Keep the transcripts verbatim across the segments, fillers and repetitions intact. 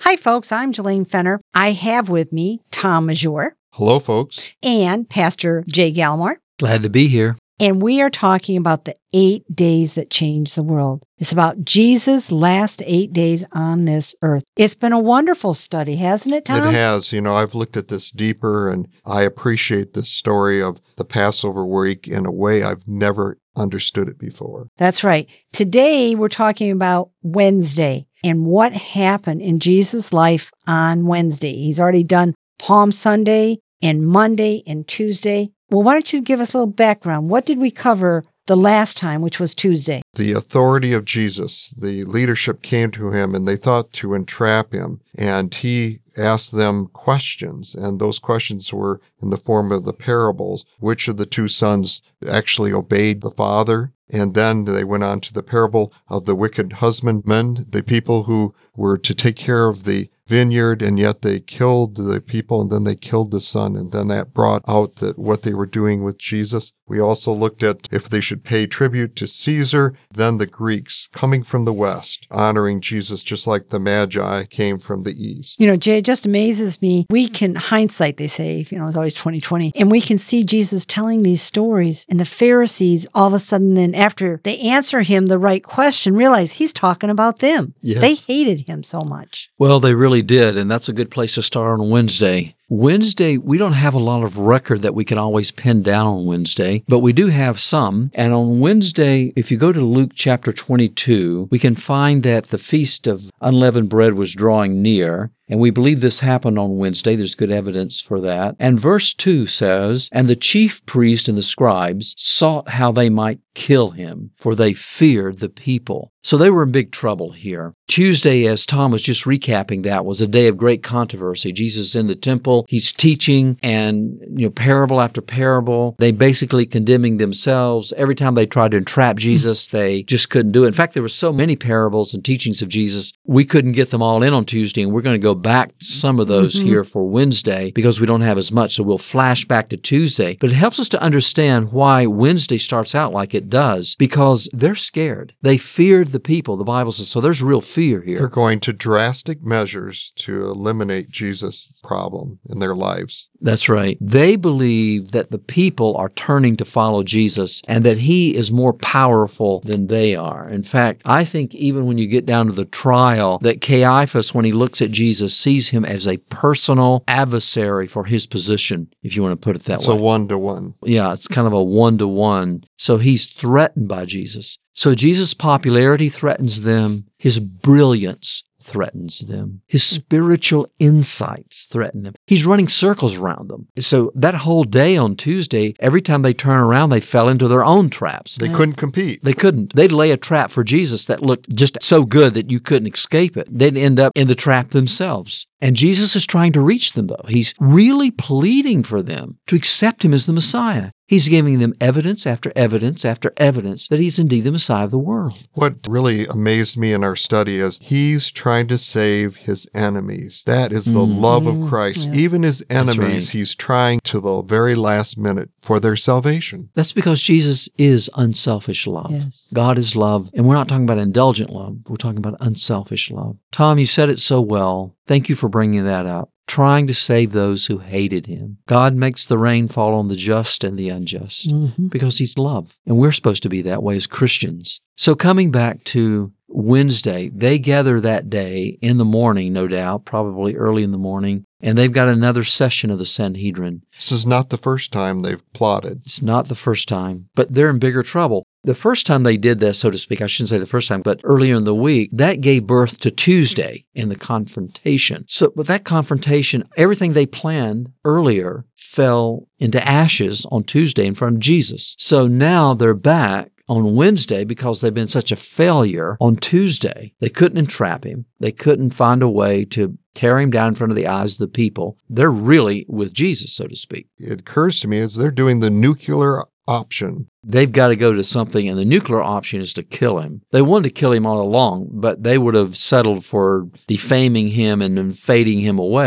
Hi, folks. I'm Jelaine Fenner. I have with me Tom Major. Hello, folks. And Pastor Jay Gallimore. Glad to be here. And we are talking about the eight days that changed the world. It's about Jesus' last eight days on this earth. It's been a wonderful study, hasn't it, Tom? It has. You know, I've looked at this deeper, and I appreciate this story of the Passover week in a way I've never understood it before. That's right. Today, we're talking about Wednesday and what happened in Jesus' life on Wednesday. He's already done Palm Sunday and Monday and Tuesday. Well, why don't you give us a little background? What did we cover the last time, which was Tuesday? The authority of Jesus. The leadership came to him and they thought to entrap him. And he asked them questions. And those questions were in the form of the parables. Which of the two sons actually obeyed the father? And then they went on to the parable of the wicked husbandmen, the people who were to take care of the vineyard, and yet they killed the people, and then they killed the son, and then that brought out that what they were doing with Jesus. We also looked at if they should pay tribute to Caesar, then the Greeks coming from the west, honoring Jesus just like the Magi came from the east. You know, Jay, it just amazes me. We can, hindsight, they say, you know, it's always twenty twenty, and we can see Jesus telling these stories, and the Pharisees, all of a sudden, then after they answer him the right question, realize he's talking about them. Yes. They hated him so much. Well, they really did, and that's a good place to start on Wednesday. Wednesday, we don't have a lot of record that we can always pin down on Wednesday, but we do have some. And on Wednesday, if you go to Luke chapter twenty-two, we can find that the Feast of Unleavened Bread was drawing near. And we believe this happened on Wednesday. There's good evidence for that. And verse two says, "And the chief priest and the scribes sought how they might kill him, for they feared the people." So they were in big trouble here. Tuesday, as Tom was just recapping that, was a day of great controversy. Jesus is in the temple. He's teaching, and you know, parable after parable. They basically condemning themselves. Every time they tried to entrap Jesus, they just couldn't do it. In fact, there were so many parables and teachings of Jesus, we couldn't get them all in on Tuesday, and we're going to go back to some of those mm-hmm. here for Wednesday because we don't have as much, so we'll flash back to Tuesday. But it helps us to understand why Wednesday starts out like it does, because they're scared. They feared the people, the Bible says, so there's real fear here. They're going to drastic measures to eliminate Jesus' problem in their lives. That's right. They believe that the people are turning to follow Jesus and that he is more powerful than they are. In fact, I think even when you get down to the trial, that Caiaphas, when he looks at Jesus, sees him as a personal adversary for his position, if you want to put it that it's way. It's a one-to-one. Yeah, it's kind of a one-to-one. So he's threatened by Jesus. So Jesus' popularity threatens them. His brilliance threatens them. His spiritual insights threaten them. He's running circles around them. So that whole day on Tuesday, every time they turn around, they fell into their own traps. They couldn't compete. They couldn't. They'd lay a trap for Jesus that looked just so good that you couldn't escape it. They'd end up in the trap themselves. And Jesus is trying to reach them, though. He's really pleading for them to accept him as the Messiah. He's giving them evidence after evidence after evidence that he's indeed the Messiah of the world. What really amazed me in our study is he's trying to save his enemies. That is the mm-hmm. love of Christ. Yes. Even his enemies, right. he's trying to the very last minute for their salvation. That's because Jesus is unselfish love. Yes. God is love. And we're not talking about indulgent love. We're talking about unselfish love. Tom, you said it so well. Thank you for bringing that up. Trying to save those who hated him. God makes the rain fall on the just and the unjust mm-hmm. because he's love. And we're supposed to be that way as Christians. So coming back to Wednesday, they gather that day in the morning, no doubt, probably early in the morning, and they've got another session of the Sanhedrin. This is not the first time they've plotted. It's not the first time, but they're in bigger trouble. The first time they did this, so to speak, I shouldn't say the first time, but earlier in the week, that gave birth to Tuesday in the confrontation. So with that confrontation, everything they planned earlier fell into ashes on Tuesday in front of Jesus. So now they're back on Wednesday because they've been such a failure on Tuesday. They couldn't entrap him. They couldn't find a way to tear him down in front of the eyes of the people. They're really with Jesus, so to speak. It occurs to me as they're doing the nuclear option. They've got to go to something, and the nuclear option is to kill him. They wanted to kill him all along, but they would have settled for defaming him and then fading him away.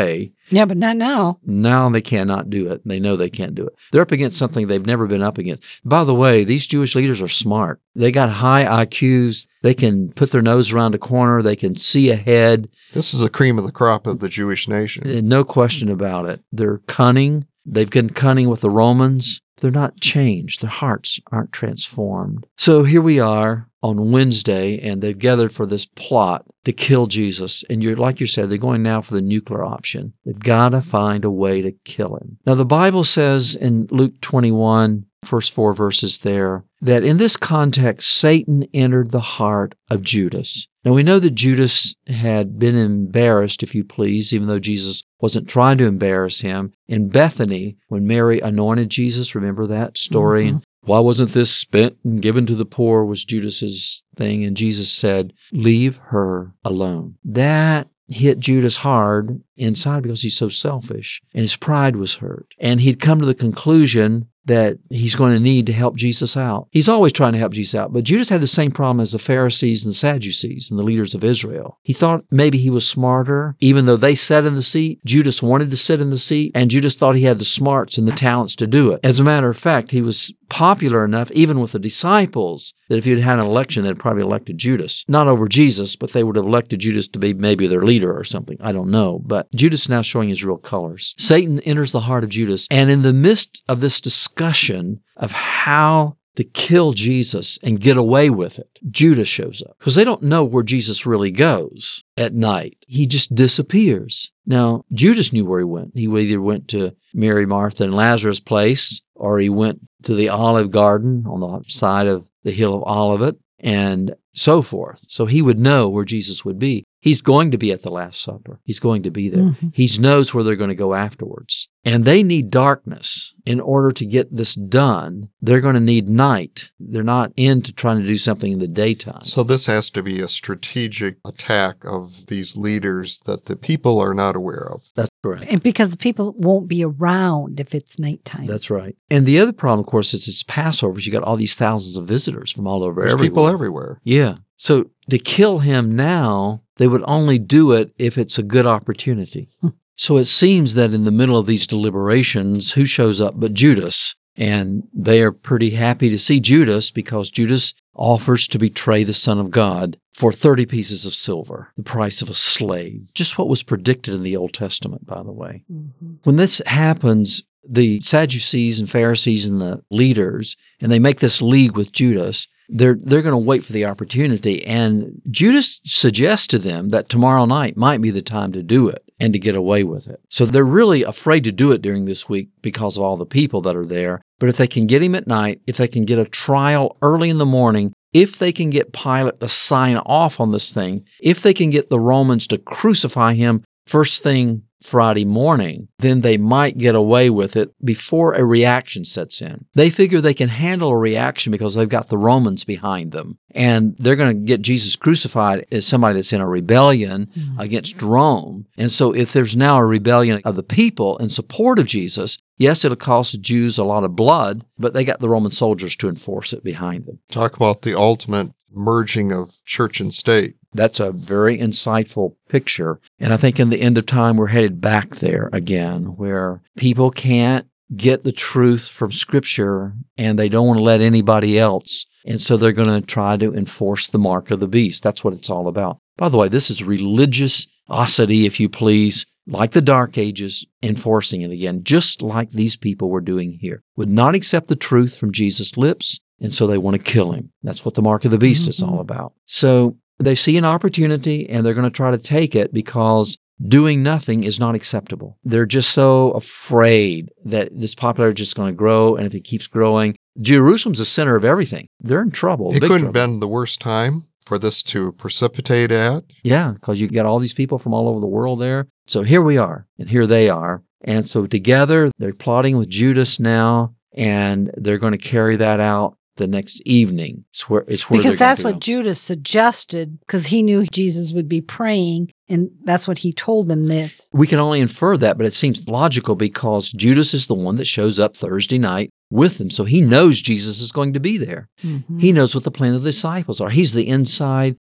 Yeah, but not now. Now they cannot do it. They know they can't do it. They're up against something they've never been up against. By the way, these Jewish leaders are smart. They got high I Qs. They can put their nose around a corner. They can see ahead. This is the cream of the crop of the Jewish nation. No question about it. They're cunning. They've been cunning with the Romans. They're not changed. Their hearts aren't transformed. So here we are on Wednesday, and they've gathered for this plot to kill Jesus. And you're like you said, they're going now for the nuclear option. They've got to find a way to kill him. Now, the Bible says in Luke twenty-one, first four verses there, that in this context, Satan entered the heart of Judas. Now, we know that Judas had been embarrassed, if you please, even though Jesus wasn't trying to embarrass him. In Bethany, when Mary anointed Jesus, remember that story? Mm-hmm. Why wasn't this spent and given to the poor was Judas's thing. And Jesus said, leave her alone. That hit Judas hard inside because he's so selfish and his pride was hurt. And he'd come to the conclusion that he's going to need to help Jesus out. He's always trying to help Jesus out, but Judas had the same problem as the Pharisees and the Sadducees and the leaders of Israel. He thought maybe he was smarter, even though they sat in the seat. Judas wanted to sit in the seat, and Judas thought he had the smarts and the talents to do it. As a matter of fact, he was popular enough, even with the disciples, that if you'd had an election, they'd probably elected Judas. Not over Jesus, but they would have elected Judas to be maybe their leader or something. I don't know. But Judas is now showing his real colors. Satan enters the heart of Judas, and in the midst of this discussion of how to kill Jesus and get away with it, Judas shows up. Because they don't know where Jesus really goes at night. He just disappears. Now, Judas knew where he went. He either went to Mary, Martha, and Lazarus' place, or he went to the Olive Garden on the side of the hill of Olivet, and so forth. So he would know where Jesus would be. He's going to be at the Last Supper. He's going to be there. Mm-hmm. He knows where they're going to go afterwards. And they need darkness in order to get this done. They're going to need night. They're not into trying to do something in the daytime. So this has to be a strategic attack of these leaders that the people are not aware of. That's correct. And because the people won't be around if it's nighttime. That's right. And the other problem, of course, is it's Passover. You got all these thousands of visitors from all over There's everywhere. people everywhere. Yeah. So to kill him now, they would only do it if it's a good opportunity. So it seems that in the middle of these deliberations, who shows up but Judas? And they are pretty happy to see Judas because Judas offers to betray the Son of God for thirty pieces of silver, the price of a slave. Just what was predicted in the Old Testament, by the way. Mm-hmm. When this happens, the Sadducees and Pharisees and the leaders, and they make this league with Judas, they're they're going to wait for the opportunity. And Judas suggests to them that tomorrow night might be the time to do it and to get away with it. So they're really afraid to do it during this week because of all the people that are there. But if they can get him at night, if they can get a trial early in the morning, if they can get Pilate to sign off on this thing, if they can get the Romans to crucify him first thing Friday morning, then they might get away with it before a reaction sets in. They figure they can handle a reaction because they've got the Romans behind them. And they're going to get Jesus crucified as somebody that's in a rebellion mm-hmm. against Rome. And so if there's now a rebellion of the people in support of Jesus, yes, it'll cost the Jews a lot of blood, but they got the Roman soldiers to enforce it behind them. Talk about the ultimate merging of church and state. That's a very insightful picture. And I think in the end of time, we're headed back there again, where people can't get the truth from Scripture and they don't want to let anybody else. And so they're going to try to enforce the mark of the beast. That's what it's all about. By the way, this is religiosity, if you please, like the Dark Ages, enforcing it again, just like these people were doing here. Would not accept the truth from Jesus' lips, and so they want to kill him. That's what the mark of the beast mm-hmm. is all about. So they see an opportunity, and they're going to try to take it because doing nothing is not acceptable. They're just so afraid that this popularity is just going to grow, and if it keeps growing, Jerusalem's the center of everything. They're in trouble. It big couldn't have trouble. been the worst time for this to precipitate at. Yeah, because you got all these people from all over the world there. So here we are, and here they are. And so together, they're plotting with Judas now, and they're going to carry that out the next evening. It's where, it's where because that's what go. Judas suggested, because he knew Jesus would be praying, and that's what he told them that. We can only infer that, but it seems logical because Judas is the one that shows up Thursday night with them, so he knows Jesus is going to be there. Mm-hmm. He knows what the plan of the disciples are. He's the inside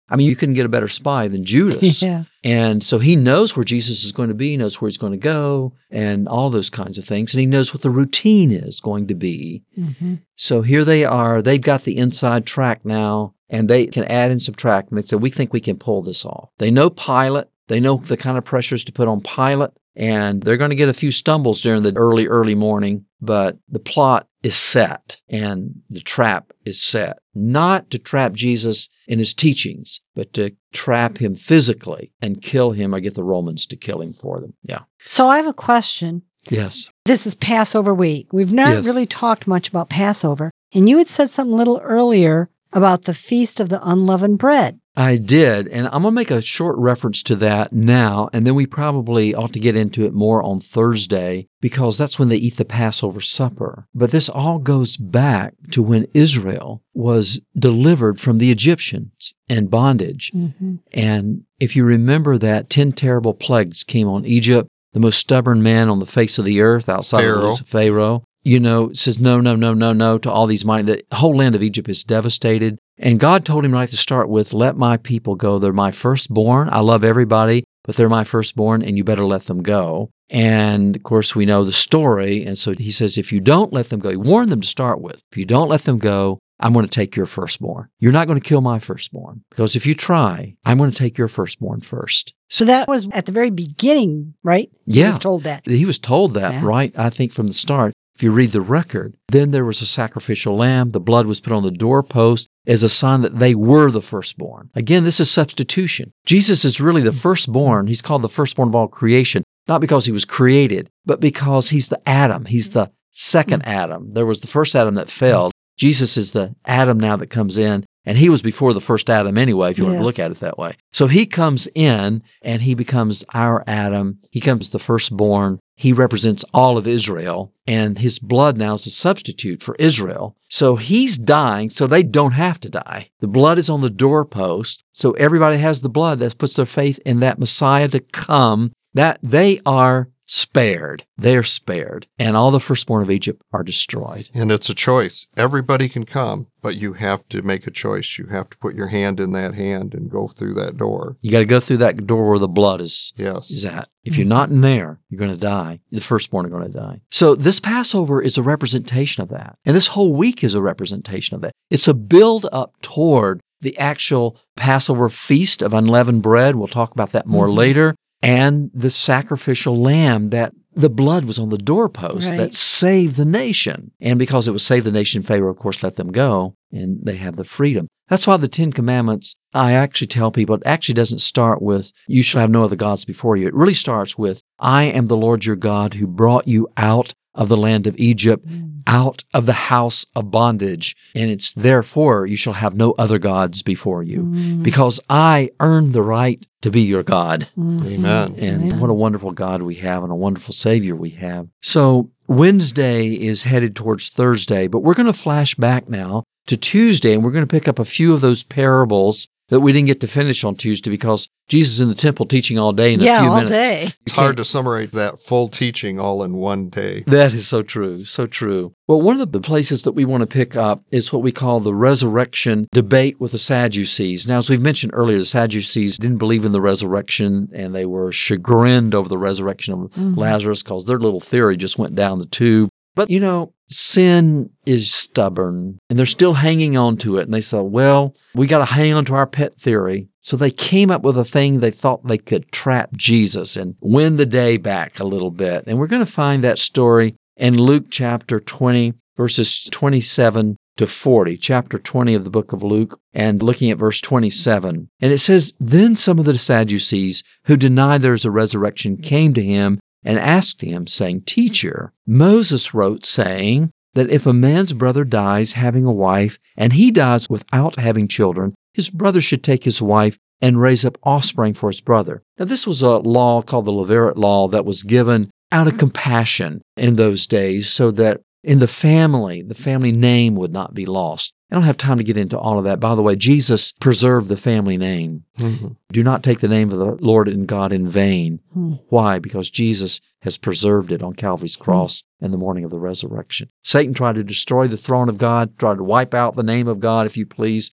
I mean, you couldn't get a better spy than Judas. Yeah. And so he knows where Jesus is going to be, he knows where he's going to go, and all those kinds of things. And he knows what the routine is going to be. Mm-hmm. So here they are. They've got the inside track now, and they can add and subtract. And they say, we think we can pull this off. They know Pilate. They know the kind of pressures to put on Pilate. And they're going to get a few stumbles during the early, early morning, but the plot is set and the trap is set. Not to trap Jesus in his teachings, but to trap him physically and kill him or get the Romans to kill him for them. Yeah. So I have a question. Yes. This is Passover week. We've not Yes. really talked much about Passover. And you had said something a little earlier about the Feast of the Unleavened Bread. I did, and I'm going to make a short reference to that now, and then we probably ought to get into it more on Thursday, because that's when they eat the Passover supper. But this all goes back to when Israel was delivered from the Egyptians and bondage. Mm-hmm. And if you remember that ten terrible plagues came on Egypt, the most stubborn man on the face of the earth outside Pharaoh. of Pharaoh, you know, says no, no, no, no, no to all these mighty. The whole land of Egypt is devastated. And God told him right to start with, let my people go. They're my firstborn. I love everybody, but they're my firstborn, and you better let them go. And, of course, we know the story. And so he says, if you don't let them go, he warned them to start with, if you don't let them go, I'm going to take your firstborn. You're not going to kill my firstborn, because if you try, I'm going to take your firstborn first. So that was at the very beginning, right? He Yeah. was told that. He was told that, Yeah. right, I think, from the start. If you read the record, then there was a sacrificial lamb. The blood was put on the doorpost as a sign that they were the firstborn. Again, this is substitution. Jesus is really the firstborn. He's called the firstborn of all creation, not because he was created, but because he's the Adam. He's the second Adam. There was the first Adam that failed. Jesus is the Adam now that comes in, and he was before the first Adam anyway, if you want Yes. to look at it that way. So he comes in, and he becomes our Adam. He becomes the firstborn. He represents all of Israel, and his blood now is a substitute for Israel. So he's dying, so they don't have to die. The blood is on the doorpost, so everybody has the blood that puts their faith in that Messiah to come, that they are spared. They are spared. And all the firstborn of Egypt are destroyed. And it's a choice. Everybody can come, but you have to make a choice. You have to put your hand in that hand and go through that door. You got to go through that door where the blood is, Yes. is at. If you're not in there, you're going to die. The firstborn are going to die. So this Passover is a representation of that. And this whole week is a representation of that. It's a build up toward the actual Passover feast of unleavened bread. We'll talk about that more Mhm. later. And the sacrificial lamb, that the blood was on the doorpost Right. that saved the nation. And because it was saved the nation, Pharaoh, of course, let them go, and they have the freedom. That's why the Ten Commandments, I actually tell people, it actually doesn't start with, you shall have no other gods before you. It really starts with, I am the Lord your God who brought you out of the land of Egypt, out of the house of bondage. And it's therefore you shall have no other gods before you, Mm. because I earned the right to be your God. Mhm. Amen. And Amen. what a wonderful God we have and a wonderful Savior we have. So Wednesday is headed towards Thursday, but we're going to flash back now to Tuesday, and we're going to pick up a few of those parables that we didn't get to finish on Tuesday because Jesus is in the temple teaching all day in Yeah, a few all minutes. day. It's hard to summarize that full teaching all in one day. That is so true, so true. Well, one of the places that we want to pick up is what we call the resurrection debate with the Sadducees. Now, as we've mentioned earlier, the Sadducees didn't believe in the resurrection, and they were chagrined over the resurrection of Mhm. Lazarus because their little theory just went down the tube. But, you know, sin is stubborn, and they're still hanging on to it. And they said, well, we got to hang on to our pet theory. So they came up with a thing they thought they could trap Jesus and win the day back a little bit. And we're going to find that story in Luke chapter twenty, verses twenty-seven to forty, chapter twenty of the book of Luke, and looking at verse twenty-seven. And it says, then some of the Sadducees who denied there is a resurrection came to him and asked him, saying, Teacher, Moses wrote, saying that if a man's brother dies having a wife, and he dies without having children, his brother should take his wife and raise up offspring for his brother. Now, this was a law called the Levirate law that was given out of compassion in those days so that in the family, the family name would not be lost. I don't have time to get into all of that. By the way, Jesus preserved the family name. Mhm. Do not take the name of the Lord and God in vain. Hmm. Why? Because Jesus has preserved it on Calvary's cross in the morning of the resurrection. Satan tried to destroy the throne of God, tried to wipe out the name of God, if you please,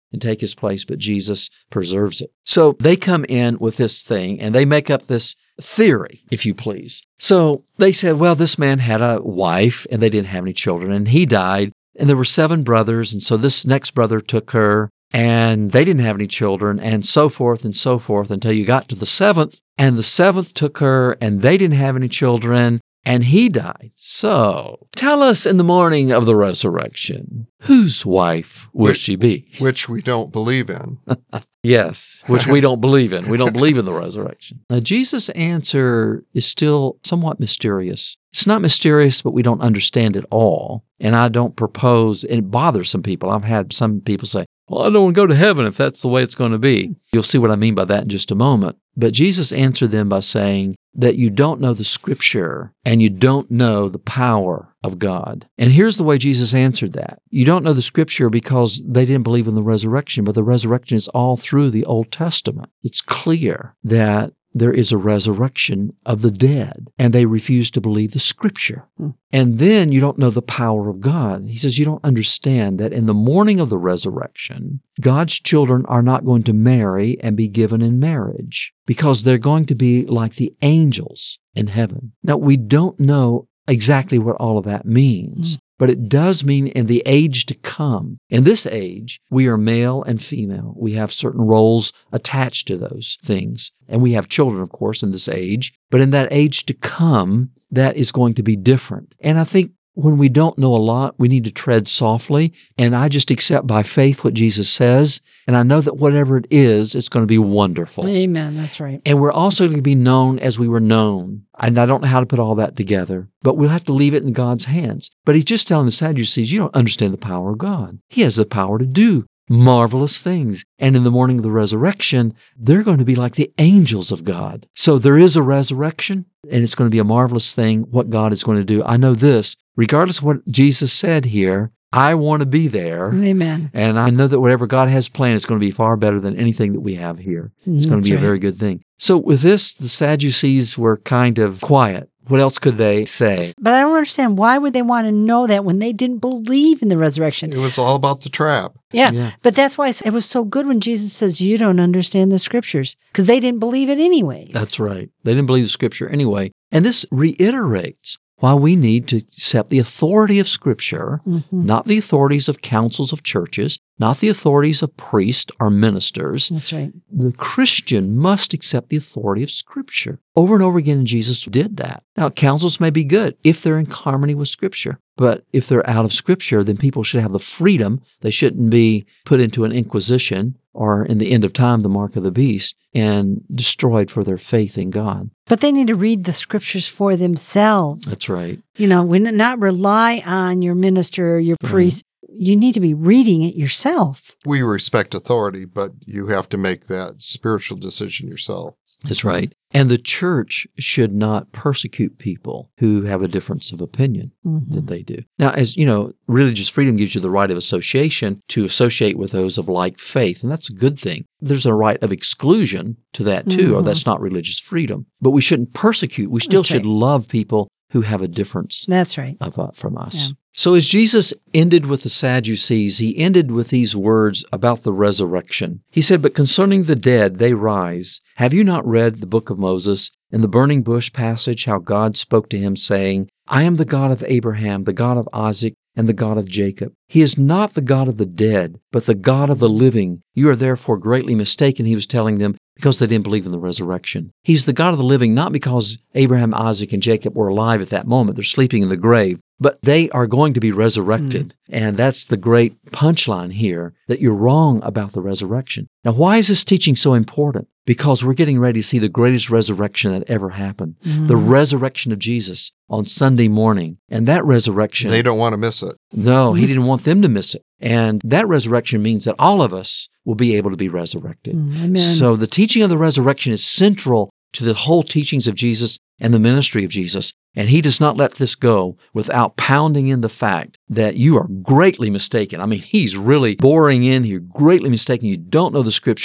and take his place, but Jesus preserves it. So they come in with this thing and they make up this theory, if you please. So they said, well, this man had a wife and they didn't have any children and he died. And there were seven brothers. And so this next brother took her and they didn't have any children and so forth and so forth until you got to the seventh. And the seventh took her and they didn't have any children and he died. So tell us in the morning of the resurrection, whose wife will which, she be? Which we don't believe in. Yes, which we don't believe in. We don't believe in the resurrection. Now, Jesus' answer is still somewhat mysterious. It's not mysterious, but we don't understand it all. And I don't propose, and it bothers some people. I've had some people say, well, I don't want to go to heaven if that's the way it's going to be. You'll see what I mean by that in just a moment. But Jesus answered them by saying that you don't know the Scripture and you don't know the power of God. And here's the way Jesus answered that. You don't know the Scripture because they didn't believe in the resurrection, but the resurrection is all through the Old Testament. It's clear that there is a resurrection of the dead, and they refuse to believe the Scripture. Hmm. And then you don't know the power of God. He says you don't understand that in the morning of the resurrection, God's children are not going to marry and be given in marriage because they're going to be like the angels in heaven. Now, we don't know exactly what all of that means. Hmm. But it does mean in the age to come. In this age, we are male and female. We have certain roles attached to those things. And we have children, of course, in this age. But in that age to come, that is going to be different. And I think when we don't know a lot, we need to tread softly. And I just accept by faith what Jesus says. And I know that whatever it is, it's going to be wonderful. Amen. That's right. And we're also going to be known as we were known. And I don't know how to put all that together, but we'll have to leave it in God's hands. But he's just telling the Sadducees, you don't understand the power of God. He has the power to do marvelous things. And in the morning of the resurrection, they're going to be like the angels of God. So there is a resurrection, and it's going to be a marvelous thing, what God is going to do. I know this, regardless of what Jesus said here, I want to be there. Amen. And I know that whatever God has planned is going to be far better than anything that we have here. It's going to be right. a very good thing. So with this, the Sadducees were kind of quiet. What else could they say? But I don't understand. Why would they want to know that when they didn't believe in the resurrection? It was all about the trap. Yeah, Yeah. But that's why it was so good when Jesus says, you don't understand the Scriptures, because they didn't believe it anyways. That's right. They didn't believe the Scripture anyway. And this reiterates why we need to accept the authority of Scripture, Mm-hmm. not the authorities of councils of churches, not the authorities of priests or ministers. That's right. The Christian must accept the authority of Scripture. Over and over again, Jesus did that. Now, councils may be good if they're in harmony with Scripture, but if they're out of Scripture, then people should have the freedom. They shouldn't be put into an inquisition or in the end of time, the mark of the beast, and destroyed for their faith in God. But they need to read the Scriptures for themselves. That's right. You know, we not rely on your minister or your Right. priest. You need to be reading it yourself. We respect authority, but you have to make that spiritual decision yourself. That's right. And the church should not persecute people who have a difference of opinion Mm-hmm. than they do. Now, as you know, religious freedom gives you the right of association to associate with those of like faith, and that's a good thing. There's a right of exclusion to that too, or Mhm. that's not religious freedom. But we shouldn't persecute. We still That's should right. love people who have a difference That's right. of, uh, from us. Yeah. So as Jesus ended with the Sadducees, he ended with these words about the resurrection. He said, "But concerning the dead, they rise. Have you not read the book of Moses, in the burning bush passage, how God spoke to him, saying, I am the God of Abraham, the God of Isaac, and the God of Jacob. He is not the God of the dead, but the God of the living. You are therefore greatly mistaken," he was telling them, because they didn't believe in the resurrection. He's the God of the living, not because Abraham, Isaac, and Jacob were alive at that moment. They're sleeping in the grave, but they are going to be resurrected. Mm. And that's the great punchline here, that you're wrong about the resurrection. Now, why is this teaching so important? Because we're getting ready to see the greatest resurrection that ever happened, mm. the resurrection of Jesus on Sunday morning. And that resurrection... They don't want to miss it. No, he didn't want them to miss it. And that resurrection means that all of us will be able to be resurrected. Amen. So the teaching of the resurrection is central to the whole teachings of Jesus and the ministry of Jesus. And he does not let this go without pounding in the fact that you are greatly mistaken. I mean, he's really boring in here, greatly mistaken. You don't know the Scriptures.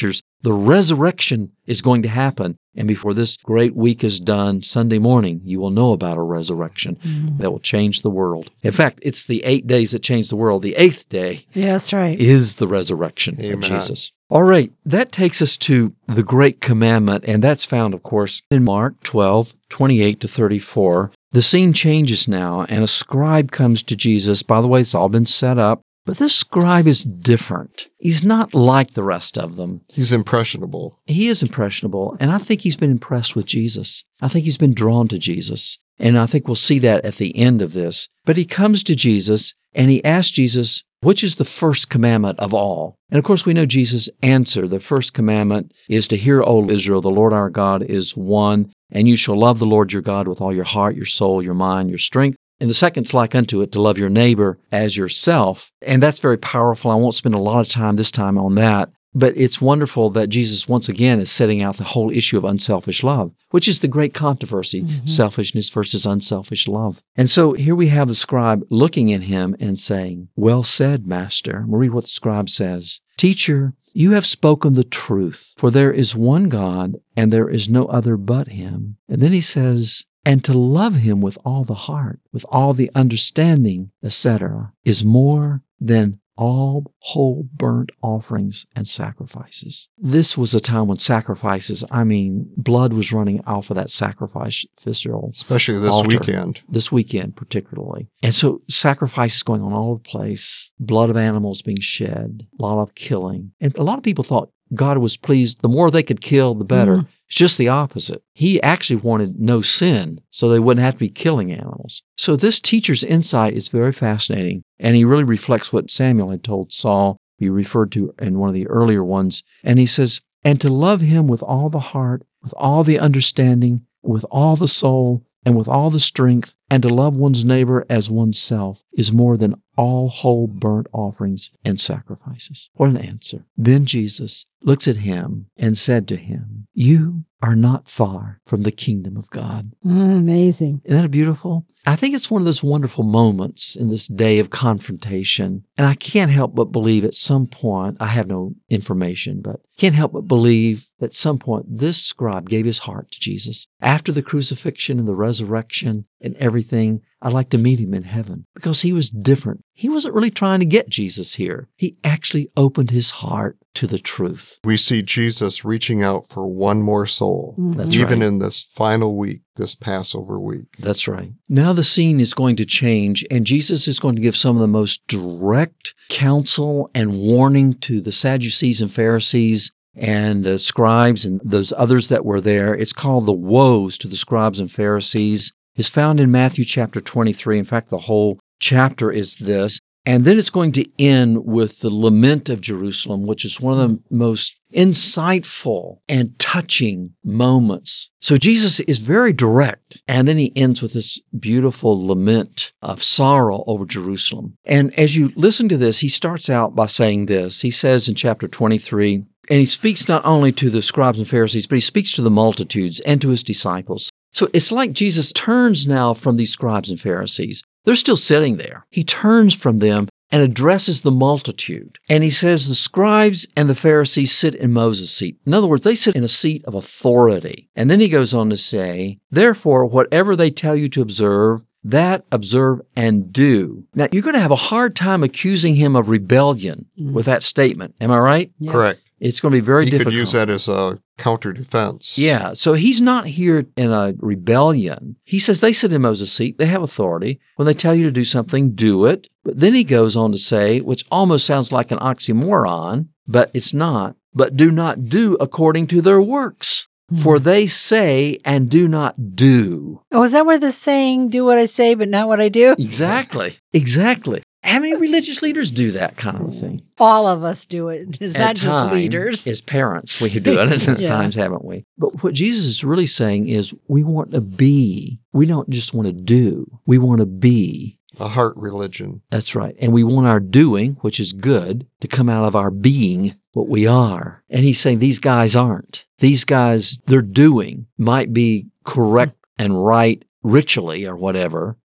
The resurrection is going to happen. And before this great week is done, Sunday morning, you will know about a resurrection mm. that will change the world. In fact, it's the eight days that change the world. The eighth day yeah, that's right. is the resurrection Amen. of Jesus. All right, that takes us to the great commandment, and that's found, of course, in Mark twelve, twenty-eight to thirty-four. The scene changes now, and a scribe comes to Jesus. By the way, it's all been set up. But this scribe is different. He's not like the rest of them. He's impressionable. He is impressionable, and I think he's been impressed with Jesus. I think he's been drawn to Jesus, and I think we'll see that at the end of this. But he comes to Jesus, and he asks Jesus, which is the first commandment of all? And of course, we know Jesus' answer. The first commandment is to hear, O Israel, the Lord our God is one, and you shall love the Lord your God with all your heart, your soul, your mind, your strength. And the second's like unto it, to love your neighbor as yourself. And that's very powerful. I won't spend a lot of time this time on that. But it's wonderful that Jesus, once again, is setting out the whole issue of unselfish love, which is the great controversy, mm-hmm. selfishness versus unselfish love. And so here we have the scribe looking at him and saying, well said, Master. We'll read what the scribe says. Teacher, you have spoken the truth, for there is one God, and there is no other but him. And then he says, and to love him with all the heart, with all the understanding, et cetera, is more than all whole burnt offerings and sacrifices. This was a time when sacrifices, I mean, blood was running off of that sacrifice visceral Especially this altar. weekend. This weekend, particularly. And so sacrifices going on all over the place, blood of animals being shed, a lot of killing. And a lot of people thought God was pleased. The more they could kill, the better. Mm. It's just the opposite. He actually wanted no sin, so they wouldn't have to be killing animals. So this teacher's insight is very fascinating, and he really reflects what Samuel had told Saul, he referred to in one of the earlier ones. And he says, and to love him with all the heart, with all the understanding, with all the soul, and with all the strength, and to love one's neighbor as oneself is more than all whole burnt offerings and sacrifices. What an answer. Then Jesus looks at him and said to him, you are not far from the kingdom of God. Mm, amazing. Isn't that beautiful? I think it's one of those wonderful moments in this day of confrontation. And I can't help but believe at some point, I have no information, but can't help but believe that at some point this scribe gave his heart to Jesus. After the crucifixion and the resurrection and everything, I'd like to meet him in heaven because he was different. He wasn't really trying to get Jesus here. He actually opened his heart to the truth. We see Jesus reaching out for one more soul, That's even right. in this final week, this Passover week. That's right. Now the scene is going to change, and Jesus is going to give some of the most direct counsel and warning to the Sadducees and Pharisees and the scribes and those others that were there. It's called the woes to the scribes and Pharisees. It's found in Matthew chapter twenty-three. In fact, the whole chapter is this. And then it's going to end with the lament of Jerusalem, which is one of the most insightful and touching moments. So Jesus is very direct. And then he ends with this beautiful lament of sorrow over Jerusalem. And as you listen to this, he starts out by saying this. He says in chapter twenty-three, and he speaks not only to the scribes and Pharisees, but he speaks to the multitudes and to his disciples. So it's like Jesus turns now from these scribes and Pharisees. They're still sitting there. He turns from them and addresses the multitude. And he says the scribes and the Pharisees sit in Moses' seat. In other words, they sit in a seat of authority. And then he goes on to say, therefore, whatever they tell you to observe, that observe and do. Now, you're going to have a hard time accusing him of rebellion mm. with that statement. Am I right? Yes. Correct. It's going to be very he difficult. He could use that as a counter-defense. Yeah, so he's not here in a rebellion. He says they sit in Moses' seat. They have authority. When they tell you to do something, do it. But then he goes on to say, which almost sounds like an oxymoron, but it's not, but do not do according to their works. For they say and do not do. Oh, is that where the saying, do what I say, but not what I do? Exactly. Exactly. How many religious leaders do that kind of thing? All of us do it. It's At not just time, leaders. As parents, we do it at Yeah. times, haven't we? But what Jesus is really saying is we want to be. We don't just want to do. We want to be. A heart religion. That's right. And we want our doing, which is good, to come out of our being, what we are. And he's saying these guys aren't. These guys, their doing might be correct and right ritually or whatever, but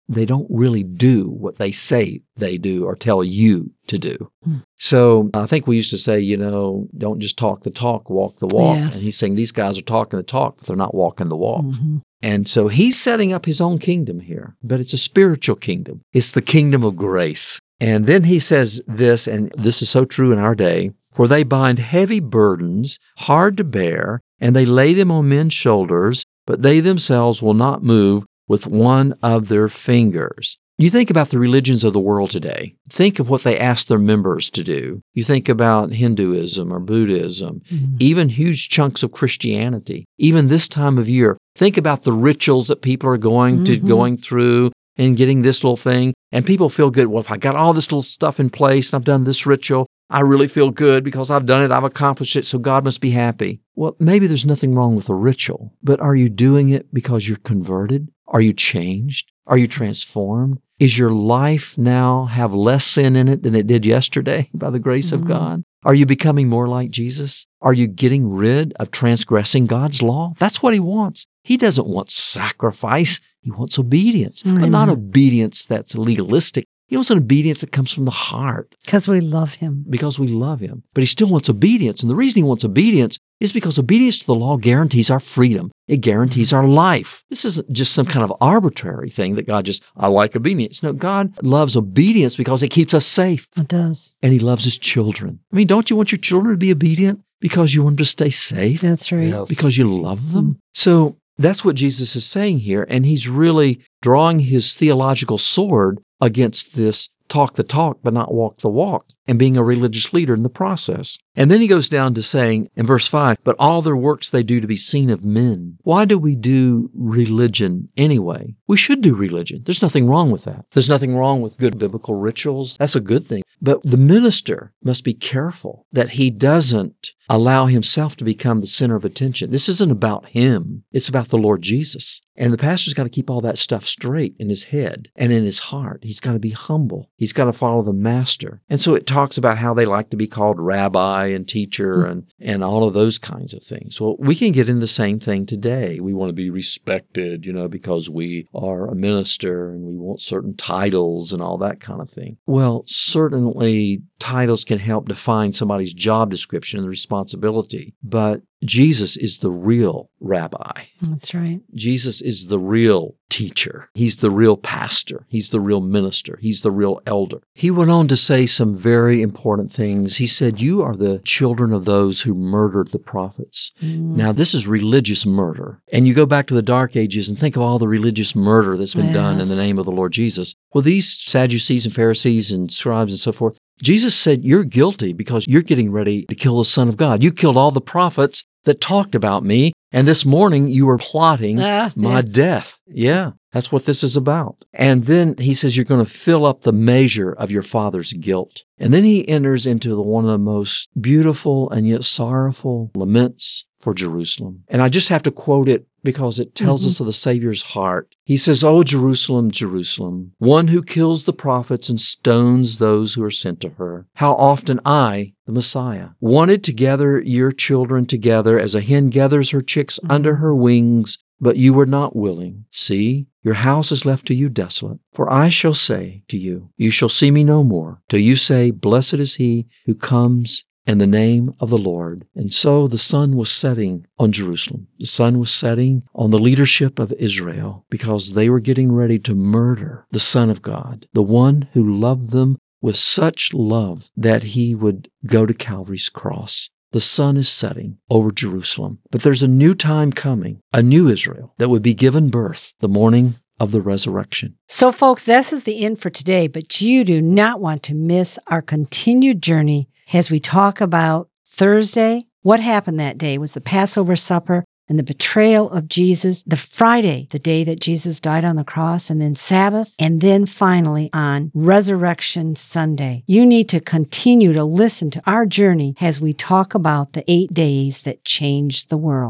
they don't really do what they say they do or tell you to do. Hmm. So I think we used to say, you know, don't just talk the talk, walk the walk. Yes. And he's saying these guys are talking the talk, but they're not walking the walk. Mhm. And so he's setting up his own kingdom here, but it's a spiritual kingdom. It's the kingdom of grace. And then he says this, and this is so true in our day, for they bind heavy burdens, hard to bear, and they lay them on men's shoulders, but they themselves will not move with one of their fingers. You think about the religions of the world today. Think of what they ask their members to do. You think about Hinduism or Buddhism, Mhm. even huge chunks of Christianity. Even this time of year, think about the rituals that people are going to Mhm. going through and getting this little thing. And people feel good. Well, if I got all this little stuff in place and I've done this ritual, I really feel good because I've done it, I've accomplished it, so God must be happy. Well, maybe there's nothing wrong with the ritual, but are you doing it because you're converted? Are you changed? Are you transformed? Is your life now have less sin in it than it did yesterday by the grace Mhm. of God? Are you becoming more like Jesus? Are you getting rid of transgressing God's law? That's what he wants. He doesn't want sacrifice. He wants obedience, but not Amen. obedience that's legalistic. He wants an obedience that comes from the heart Because we love him. because we love him. But he still wants obedience. And the reason he wants obedience is because obedience to the law guarantees our freedom. It guarantees our life. This isn't just some kind of arbitrary thing that God just, I like obedience. No, God loves obedience because it keeps us safe. It does. And he loves his children. I mean, don't you want your children to be obedient because you want them to stay safe? That's right. Yes. Because you love them. So that's what Jesus is saying here. And he's really drawing his theological sword against this talk the talk, but not walk the walk, and being a religious leader in the process. And then he goes down to saying in verse five, but all their works they do to be seen of men. Why do we do religion anyway? We should do religion. There's nothing wrong with that. There's nothing wrong with good biblical rituals. That's a good thing. But the minister must be careful that he doesn't allow himself to become the center of attention. This isn't about him. It's about the Lord Jesus. And the pastor's got to keep all that stuff straight in his head and in his heart. He's got to be humble. He's got to follow the master. And so it talks about how they like to be called rabbi and teacher and, and all of those kinds of things. Well, we can get in the same thing today. We want to be respected, you know, because we are a minister and we want certain titles and all that kind of thing. Well, certainly titles can help define somebody's job description and the responsibility, but Jesus is the real rabbi. That's right. Jesus is the real teacher. He's the real pastor. He's the real minister. He's the real elder. He went on to say some very important things. He said, you are the children of those who murdered the prophets. Mm. Now, this is religious murder. And you go back to the Dark Ages and think of all the religious murder that's been done in Yes. the name of the Lord Jesus. Well, these Sadducees and Pharisees and scribes and so forth, Jesus said, you're guilty because you're getting ready to kill the Son of God. You killed all the prophets that talked about me, and this morning you were plotting Ah, my yeah. death. Yeah, that's what this is about. And then he says you're going to fill up the measure of your father's guilt. And then he enters into the, one of the most beautiful and yet sorrowful laments for Jerusalem. And I just have to quote it because it tells Mhm. us of the Savior's heart. He says, "O Jerusalem, Jerusalem, one who kills the prophets and stones those who are sent to her. How often I, the Messiah, wanted to gather your children together as a hen gathers her chicks Mhm. under her wings, but you were not willing. See, your house is left to you desolate. For I shall say to you, you shall see me no more, till you say, blessed is he who comes in the name of the Lord." And so the sun was setting on Jerusalem. The sun was setting on the leadership of Israel because they were getting ready to murder the Son of God, the one who loved them with such love that he would go to Calvary's cross. The sun is setting over Jerusalem. But there's a new time coming, a new Israel that would be given birth the morning of the resurrection. So, folks, this is the end for today, but you do not want to miss our continued journey as we talk about Thursday. What happened that day was the Passover supper and the betrayal of Jesus, the Friday, the day that Jesus died on the cross, and then Sabbath, and then finally on Resurrection Sunday. You need to continue to listen to our journey as we talk about the eight days that changed the world.